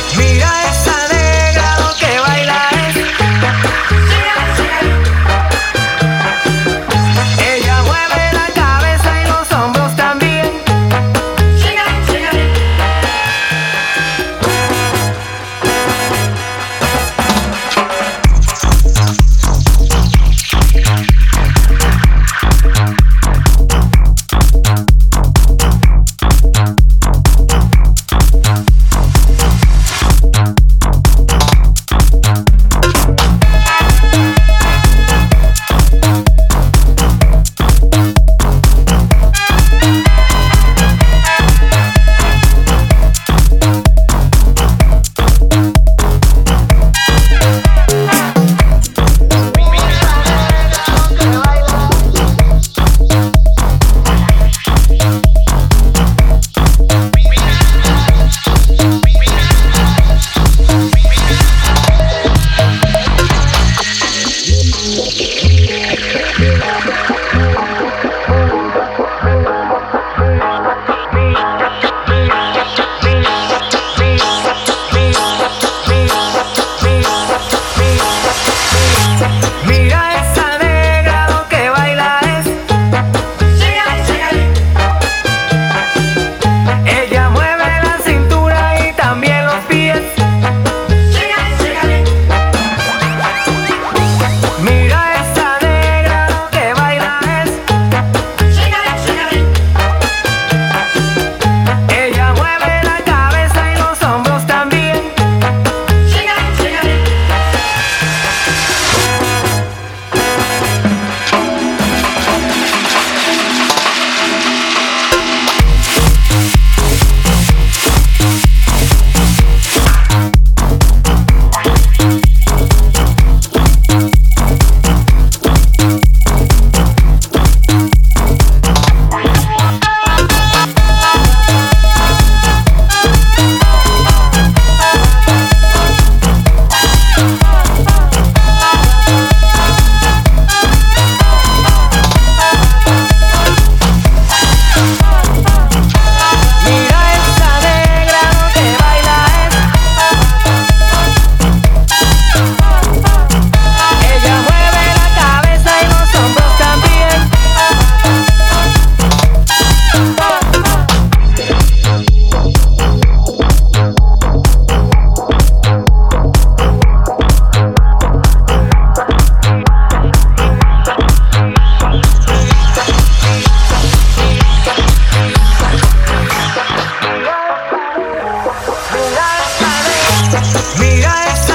Mira esa negra lo que baila es. Ella mueve la cabeza y los hombros también. Mira esa negra lo que baila es. Ella mueve la cintura y también los pies. Mira esa negra lo que baila es. Ella mueve la cabeza y los hombros también. Mira esa negra lo que baila es. Ella mueve la cabeza y los hombros también. Mira esa